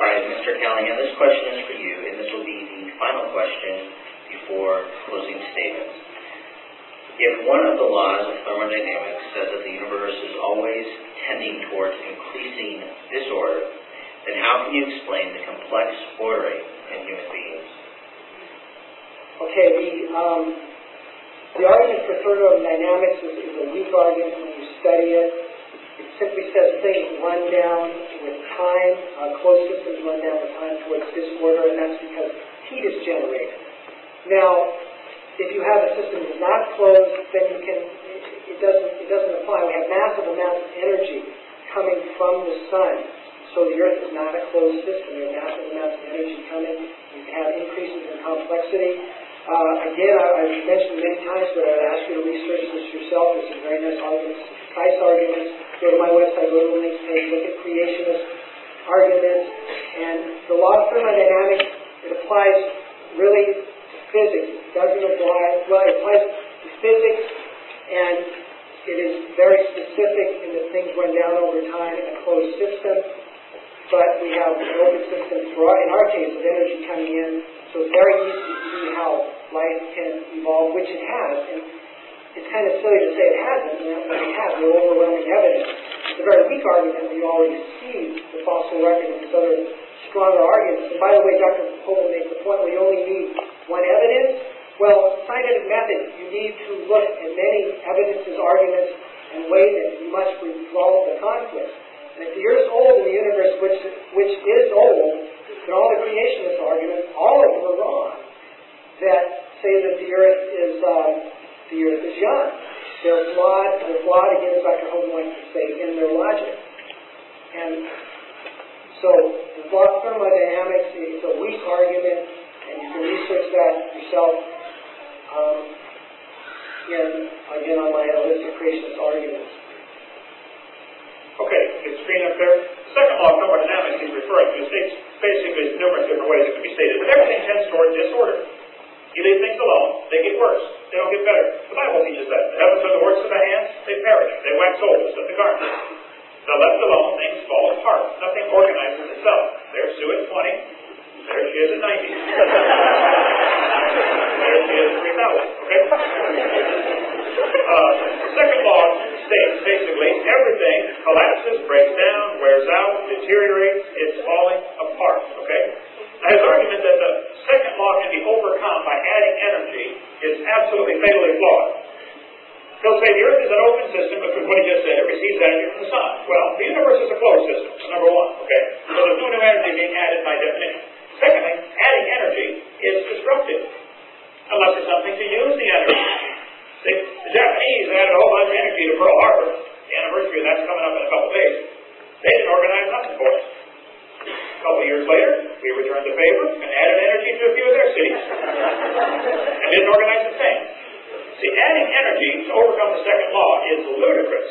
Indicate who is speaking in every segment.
Speaker 1: All right, Mr. Callahan, this question is for you, and this will be the final question before closing statements. If one of the laws of thermodynamics says that the universe is always tending towards increasing disorder, then how can you explain the complex ordering in human beings?
Speaker 2: Okay, the argument for thermodynamics is a weak argument when you study it. It simply says things run down with time, closed systems run down with time towards disorder, and that's because heat is generated. Now, if you have a system that's not closed, then it doesn't apply. We have massive amounts of energy coming from the sun, so the Earth is not a closed system. You have massive amounts of energy coming. You can have increases in complexity. Again, I've mentioned many times, but I'd ask you to research this yourself. There's some very nice arguments, price arguments. Go to my website, go to the links page, look at creationist arguments. And the law of thermodynamics, it applies really to physics. It doesn't apply, well, it applies to physics, and it is very specific in that things run down over time in a closed system. But we have an open system, in our case, with energy coming in. So it's very easy to see how life can evolve, which it has. And it's kind of silly to say it hasn't, but it has. There's overwhelming evidence. It's a very weak argument. We already see the fossil record and these other stronger arguments. And by the way, Dr. Pohl makes the point we only need one evidence. Well, scientific method, you need to look at many evidences, arguments, and weigh them. You must resolve the conflict. And if the Earth is old in the universe, which is old, then all the creationist arguments, all of them are wrong, that say that the Earth is young. They're flawed against Dr. Holden likes to say, in their logic. And so the law of thermodynamics is a weak argument, and you can research that yourself again on my list of creationist arguments.
Speaker 3: Okay, the screen up there. The second law of thermodynamics he's referring to states basically numerous different ways it can be stated, but everything tends toward disorder. You leave things alone, they get worse. They don't get better. The Bible teaches that. The heavens are the works of the hands, they perish. They wax old as the garment. Now left alone, things fall apart. Nothing organizes itself. There's Sue at 20. There she is at 90. There she is at 3,000. Okay? Second law states basically everything collapses, breaks down, wears out, deteriorates, it's falling apart. Okay? Now his argument that the second law can be overcome by adding energy is absolutely fatally flawed. He'll say the Earth is an open system, but what he just said, it receives energy from the sun. Well, the universe is a closed system, number one. Okay? So there's no new energy being added by definition. Secondly, adding energy is destructive, unless there's something to use the energy. See, the Japanese added a whole bunch of energy to Pearl Harbor. The anniversary of that's coming up in a couple of days. They didn't organize nothing for us. A couple of years later, we returned the favor and added energy to a few of their cities. And didn't organize a thing. See, adding energy to overcome the second law is ludicrous.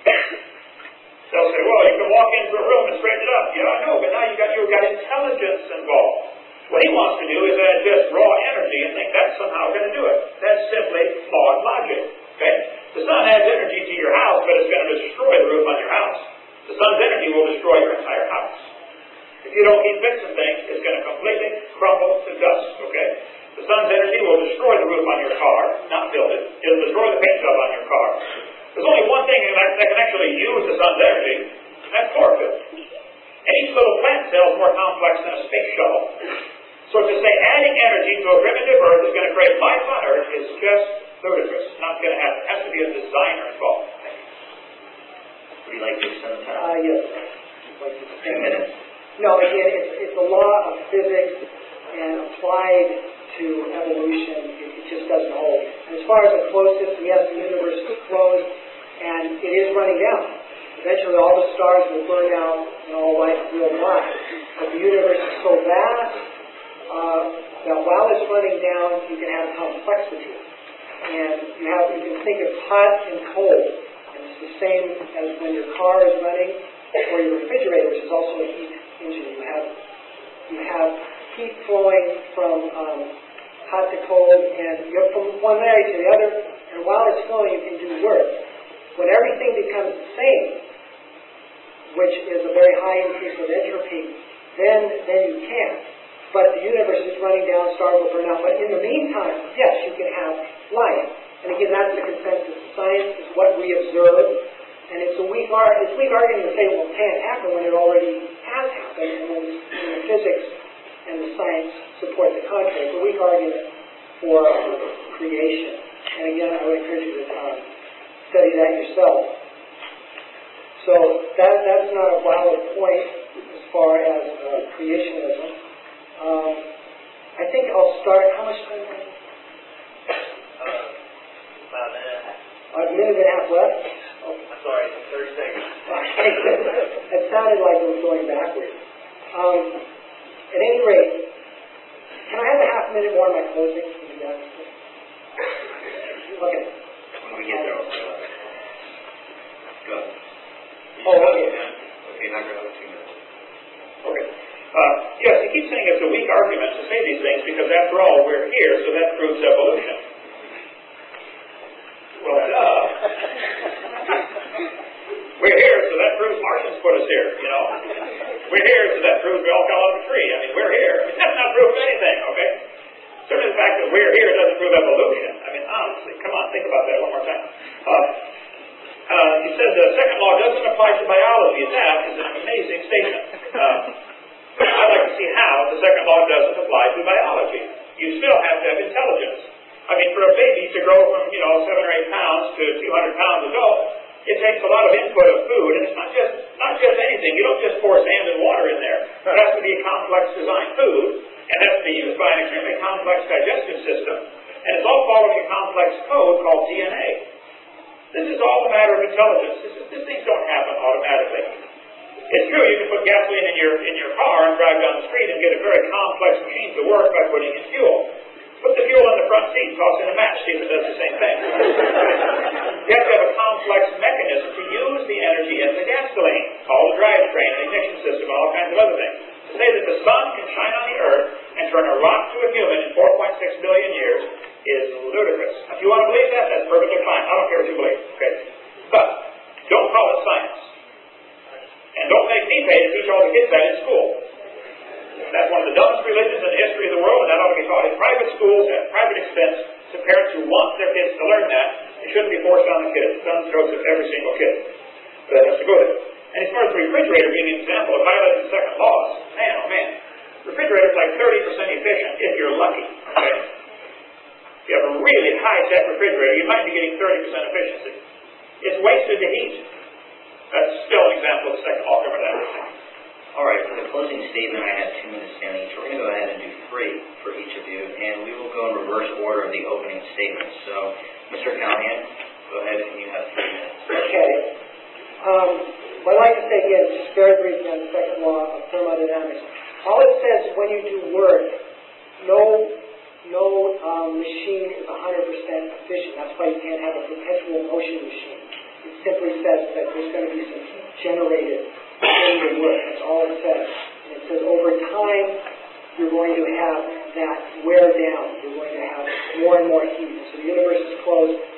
Speaker 3: They'll say, well, you can walk into a room and straighten it up. Yeah, I know, but now you've got intelligence involved. What he wants to do is add just raw energy and think that's somehow going to do it. That's simply flawed logic. Okay? The sun adds energy to your house, but it's going to destroy the roof on your house. The sun's energy will destroy your entire house. If you don't keep fixing things, it's going to completely crumble to dust. Okay? The sun's energy will destroy the roof on your car, not build it. It'll destroy the paint job on your car. There's only one thing that can actually use the sun's energy, and that's chlorophyll. And each little plant cell is more complex than a space shuttle. So to say adding energy to a primitive Earth is going to create life on Earth is just ludicrous. It's not going to happen. It has to be a designer involved.
Speaker 1: Would you like to extend the time?
Speaker 2: Yes. I'd like to
Speaker 1: 10 minutes.
Speaker 2: No, again, it's a law of physics, and applied to evolution, it just doesn't hold. And as far as the closed system, yes, the universe is closed, and it is running down. Eventually all the stars will burn out, and all life will die. But the universe is so vast that while it's running down, you can have complexity. And you can think of hot and cold. And it's the same as when your car is running, or your refrigerator, which is also a heat engine. You have heat flowing from hot to cold, and you go from one area to the other, and while it's flowing, you can do work. When everything becomes the same, which is a very high increase of entropy, then stars will burn out. But in the meantime, yes, you can have life. And again, that's the consensus. Science is what we observe, and it's a weak argument to say, well, it can't happen when it already has happened, and when the physics and the science support the contrary. It's a weak argument for creation. And again, I would encourage you to study that yourself. So that's not a valid point as far as creationism. I think I'll start. How much time?
Speaker 4: About a minute.
Speaker 2: A minute and a half left? Oh.
Speaker 4: I'm sorry, 30 seconds.
Speaker 2: It sounded like it was going backwards. At any rate, can I have a half minute more on my closing? Can you do that? Okay.
Speaker 1: When we get there, go ahead.
Speaker 2: Oh, okay.
Speaker 1: Okay, not going to have 2 minutes.
Speaker 3: Okay. Yes, he keeps saying it's a weak argument to say these things because, after all, we're here, so that proves evolution. Well, we're here, so that proves Martians put us here, you know. We're here, so that proves we all fell out of a tree. I mean, we're here. I mean, that's not proof of anything, okay? Certainly the fact that we're here doesn't prove evolution. I mean, honestly, come on, think about that one more time. He says the second law doesn't apply to biology. That is an amazing statement. I'd like to see how the second law doesn't apply to biology. You still have to have intelligence. I mean, for a baby to grow from, 7 or 8 pounds to 200 pounds adult, it takes a lot of input of food, and it's not just anything. You don't just pour sand and water in there. It has to be a complex designed food, and it has to be used by an extremely complex digestive system, and it's all following a complex code called DNA. This is all a matter of intelligence. These things don't happen automatically. It's true you can put gasoline in your car and drive down the street and get a very complex machine to work by putting in fuel. Put the fuel in the front seat, toss in a match, see if it does the same thing. You have to have a complex mechanism to use the energy in the gasoline, all the drivetrain, the ignition system, all kinds of other things. To say that the sun can shine on the earth and turn a rock to a human in 4.6 billion years is ludicrous. If you want to believe that, that's perfectly fine. I don't care what you believe, okay? But don't call it science. And don't make me pay to teach all the kids that in school. That's one of the dumbest religions in the history of the world, and that ought to be taught in private schools at private expense to parents who want their kids to learn that. It shouldn't be forced on the kids. It's on the throats of every single kid. But that has to go there. And as far as the refrigerator being an example of violating the second laws, man, oh man, refrigerator's like 30% efficient if you're lucky. Okay? If you have a really high-tech refrigerator, you might be getting 30% efficiency. It's wasted to heat. That's still an example of the second law of thermodynamics.
Speaker 1: All right, for the closing statement, I had 2 minutes down each. We're going to go ahead and do 3 for each of you, and we will go in reverse order of the opening statements. So, Mr. Callahan, go ahead and you have 3 minutes.
Speaker 2: Okay. What I'd like to say again, just very briefly on the second law of thermodynamics. All it says is when you do work, no machine is 100% efficient. That's why you can't have a perpetual motion machine. It simply says that there's going to be some heat generated in the work. That's all it says. And it says over time, you're going to have that wear down. You're going to have more and more heat. So the universe is closed.